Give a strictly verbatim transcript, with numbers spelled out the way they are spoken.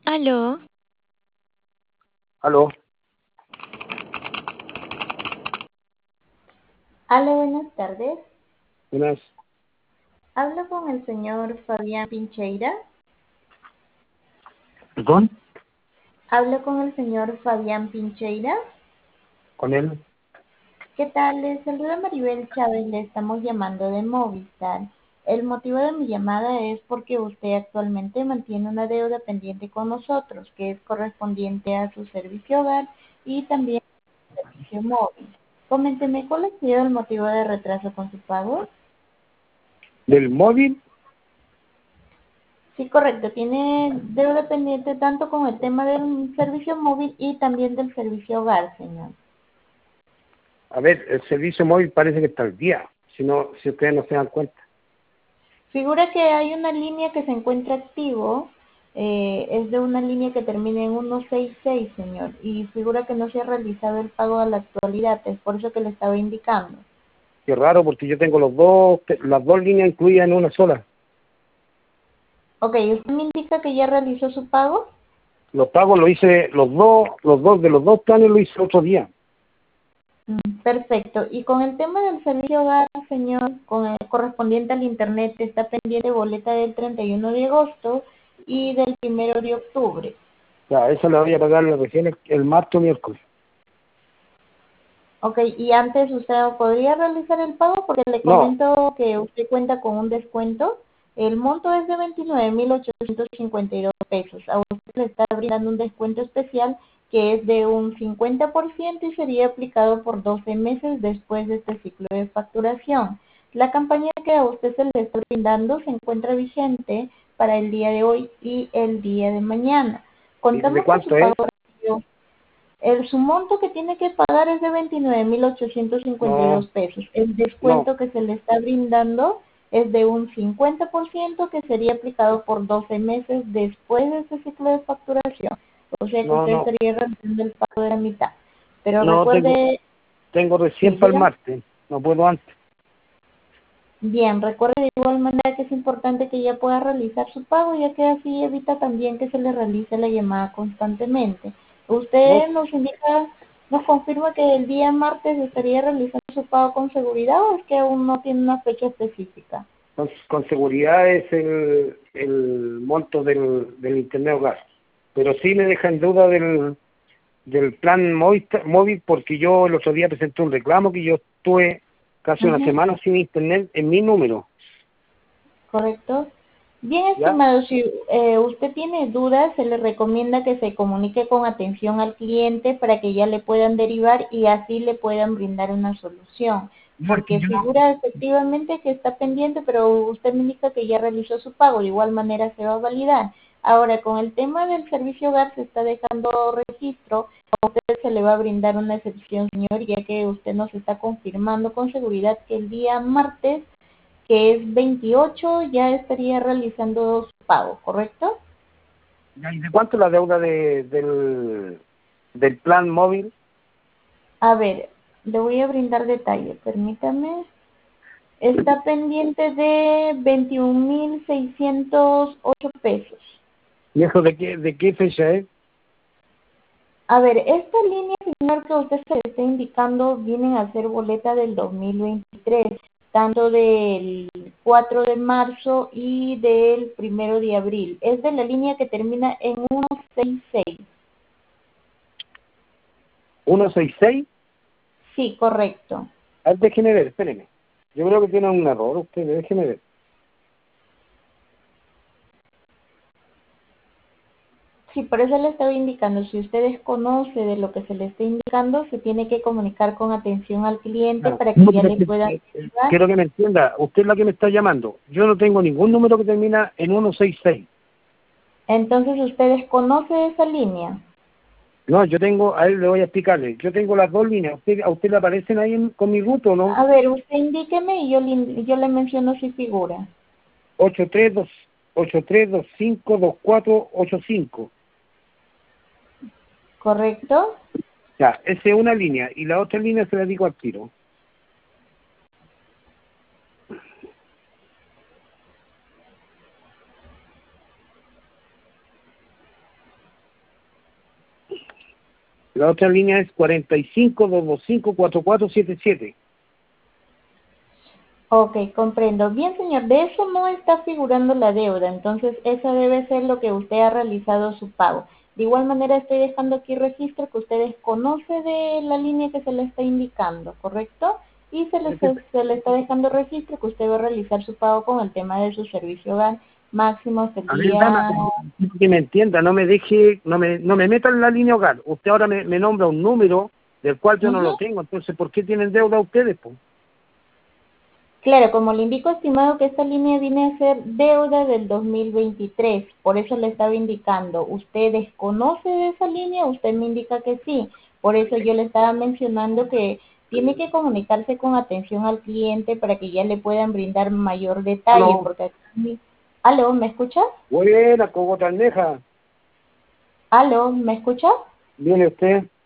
Aló, Aló, Hola, buenas tardes. buenas. Hablo con el señor Fabián Pincheira. ¿Perdón? Hablo con el señor Fabián Pincheira. ¿Con él? ¿Qué tal? Les saluda Maribel Chávez. Le estamos llamando de Movistar. El motivo de mi llamada es porque usted actualmente mantiene una deuda pendiente con nosotros, que es correspondiente a su servicio hogar y también a su servicio móvil. Coménteme, ¿cuál ha sido el motivo de retraso con su pago? ¿Del móvil? Sí, correcto. Tiene deuda pendiente tanto con el tema del servicio móvil y también del servicio hogar, señor. A ver, el servicio móvil parece que está al día, si no, si ustedes no se dan cuenta. Figura que hay una línea que se encuentra activo, eh, es de una línea que termina en ciento sesenta y seis, señor, y figura que no se ha realizado el pago a la actualidad, es por eso que le estaba indicando. Qué raro, porque yo tengo los dos, las dos líneas incluidas en una sola. Ok, ¿usted me indica que ya realizó su pago? Los pagos lo hice, los dos, los dos, de los dos planes lo hice otro día. Mm, Perfecto. Y con el tema del servicio hogar, señor, con el correspondiente al Internet, está pendiente boleta del treinta y uno de agosto y del primero de octubre. Ya, eso le voy a pagar recién el, el martes o miércoles. Ok, y antes usted podría realizar el pago porque le No, comento que usted cuenta con un descuento. El monto es de veintinueve mil ochocientos cincuenta y dos pesos. A usted le está brindando un descuento especial que es de un cincuenta por ciento y sería aplicado por doce meses después de este ciclo de facturación. La campaña que a usted se le está brindando se encuentra vigente para el día de hoy y el día de mañana. ¿y de Contamos que su cuánto pago es? recibió el, su monto que tiene que pagar es de veintinueve mil ochocientos cincuenta y dos No, pesos. El no, descuento que se le está brindando es de un cincuenta por ciento que sería aplicado por doce meses después de este ciclo de facturación. O sea que no, usted no, estaría realizando el pago de la mitad. Pero no, tengo, recuerde, tengo sí, recién para el digan, martes, no puedo antes. bien, recuerde de igual manera que es importante que ya pueda realizar su pago, ya que así evita también que se le realice la llamada constantemente. No, Usted nos indica, nos confirma que el día martes estaría realizando su pago con seguridad o es que aún no tiene una fecha específica. con, con seguridad es el, el monto del, del internet hogar. Pero sí me deja en duda del, del plan móvil, móvil porque yo el otro día presenté un reclamo que yo estuve casi una Ujú. semana sin internet en mi número. ¿Correcto? Bien, ¿Ya? estimado, si eh, usted tiene dudas, se le recomienda que se comunique con atención al cliente para que ya le puedan derivar y así le puedan brindar una solución. No, es que Porque yo no- figura efectivamente que está pendiente, pero usted me indica que ya realizó su pago, de igual manera se va a validar. Ahora, con el tema del servicio hogar se está dejando registro, a usted se le va a brindar una excepción, señor, ya que usted nos está confirmando con seguridad que el día martes que es veintiocho, ya estaría realizando su pago, ¿correcto? Ya, ¿y de cuánto es la deuda de, del, del plan móvil? A ver, le voy a brindar detalle, permítame. Está pendiente de veintiún mil seiscientos ocho pesos. ¿Y eso de qué, de qué fecha es? A ver, esta línea, señor, que usted se le está indicando, vienen a ser boleta del dos mil veintitrés, tanto del cuatro de marzo y del primero de abril. Es de la línea que termina en ciento sesenta y seis. ¿ciento sesenta y seis? Sí, correcto. A ver, déjeme ver, espéreme. Yo creo que tiene un error ustedes, déjeme ver. Sí, por eso le estaba indicando, si usted desconoce de lo que se le está indicando, se tiene que comunicar con atención al cliente Ah, para que no, ya pero le es que, puedan eh, eh, ayudar. quiero que me entienda, usted es la que me está llamando. Yo no tengo ningún número que termina en ciento sesenta y seis. Entonces usted desconoce esa línea. No, yo tengo, a él le voy a explicarle, yo tengo las dos líneas. ¿Usted, ¿A usted le aparecen ahí en- con mi ruto, no? A ver, usted indíqueme y yo le, yo le menciono si figura. ocho tres dos, ocho tres dos cinco dos cuatro ocho cinco. ¿Correcto? Ya, esa es una línea, y la otra línea se la digo al tiro. La otra línea es cuarenta y cinco, doscientos veinticinco, cuarenta y cuatro setenta y siete. Ok, comprendo. Bien, señor, de eso no está figurando la deuda, entonces esa debe ser lo que usted ha realizado su pago. De igual manera estoy dejando aquí registro que usted desconoce de la línea que se le está indicando, ¿correcto? Y se le, está, se le está dejando registro que usted va a realizar su pago con el tema de su servicio hogar máximo hasta el A ver, día... dama, que me entienda, no me deje, no me, no me meta en la línea hogar. Usted ahora me, me nombra un número del cual yo no Ujú. lo tengo, entonces, ¿por qué tienen deuda ustedes, pues? Claro, como le indico, estimado, que esta línea viene a ser deuda del dos mil veintitrés, por eso le estaba indicando, ¿usted desconoce de esa línea? Usted me indica que sí, por eso yo le estaba mencionando que tiene que comunicarse con atención al cliente para que ya le puedan brindar mayor detalle, Aló, porque aquí... ¿Aló, me escucha? buena, Cogota Almeja, ¿Aló, me escucha? ¿viene usted?